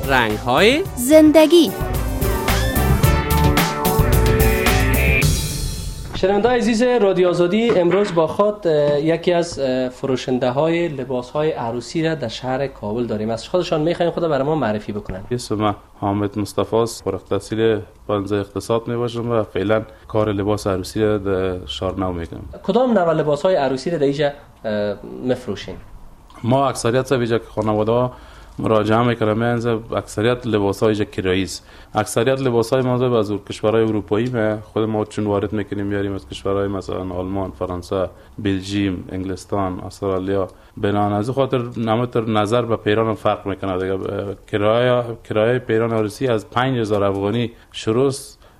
رنگ‌های زندگی. شنونده‌های عزیز رادیو آزادی، امروز با خود یکی از فروشنده‌های لباس‌های عروسی را در شهر کابل داریم. از خودشان می‌خوایم خود برای ما معرفی بکنن. اسم من حامد مصطفی است. فارغ التحصیل بانزه اقتصاد میباشم و فعلا کار لباس عروسی را در شارنو میکنم. کدام نوع لباس‌های عروسی را در اینجا می‌فروشین؟ ما اکثریت اینجا که خانواده‌ها مراجعه میکنم اکثریت لباس‌های کرایی است. اکثریت لباس‌های ما از کشورهای اروپایی خود ما چون وارد میکنیم میاریم از کشورهای مثلا آلمان، فرانسه، بلژیم، انگلستان، استرالیا. بنابراین از خاطر نظر به پیران فرق میکنه دیگه. کرایه پیران عروسی از 5000 افغانی شروع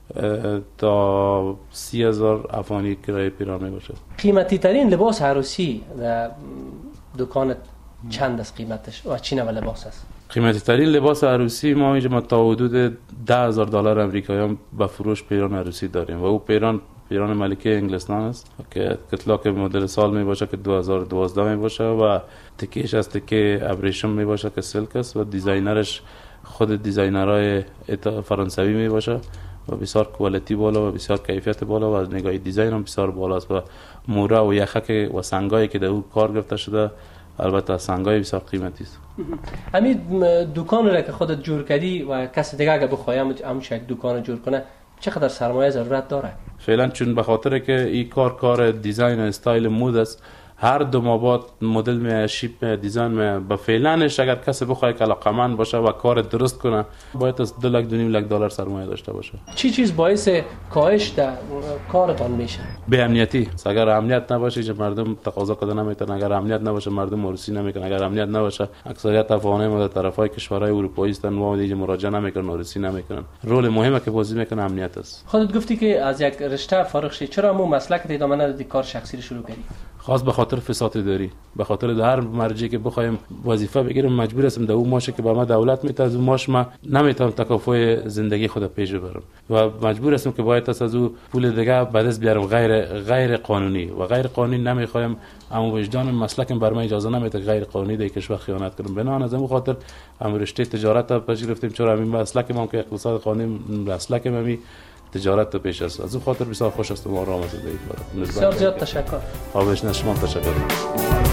تا 30000 افغانی کرایه پیران میباشه. قیمتی ترین لباس عروسی در دکانت چند است قیمتش و چی نوع لباس است؟ قیمتی ترین لباس عروسی ما اینجا تا حدود $10,000 آمریکایی هم به فروش پیران عروسی داریم و او پیران ملکه انگلستان است که کتلاک مدل سال می باشه که 2012 می باشه و تکیش از تکه ابریشم می باشه که سلک است و دیزاینرش خود دیزاینرهای فرانسوی می باشه و بسیار کوالیتی بالا و بسیار کیفیت بالا و از نگاه دیزاین هم بسیار بالا است و موره و یخک و سنگایی که در او کار گرفته شده البته سنگای بسیار قیمتی است. همین دکان را که خودت جور کردی و کسی دیگه اگه بخوایم همش یک دکان جور کنه چقدر سرمایه ضرورت داره؟ فعلا چون به خاطر که این کار دیزاین و استایل مود است، هر 2 ماه بعد مدل می شیپ دیزاین می به فعلانش اگر کسی بخواد که علاقمند باشه و کار درست کنه باید از $2.5 لک سرمایه داشته باشه. چی چیز باعث کاهش در کارتان میشه؟ به امنیتی. اگر امنیت نباشه که مردم تقاضا کنه نمیتونن، اگر امنیت نباشه مردم عروسی نمیکنن، اگر امنیت نباشه اکثریت افغانای ما در طرفای کشورهای اروپایی هستن و دیگه مراجعه نمیکنن، عروسی نمیکنن. رول مهمه که بازی میکنه امنیت است. خودت گفتی که از یک رشته فارغ شدی، چرا مو مسلک ادامه ندادی کار شخصی رو شروع کردی؟ خاص به خاطر فساد اداری، به خاطر هر مرجعی که بخوایم وظیفه بگیرم مجبور هستم در اون ماشه که به ما دولت میده از اون ماش ما نمیتونم تکافؤ زندگی خود پیش ببرم و مجبور هستم که باید از اون پول دیگه به دست بیارم غیر قانونی و غیر قانونی نمیخوایم. اما وجدان مسلکم بر من اجازه نمیده غیر قانونی در کشور خیانت کنم. بنابراین از اون خاطر هم رشته تجارت را پذیرفتیم، چرا همین مسلک ما که اقتصاد قانونی مسلک ما تجارت پیش است. از اون خاطر بسیار خوش است و آرام است. بسیار زیاد تشکر. خواهش شما تشکر.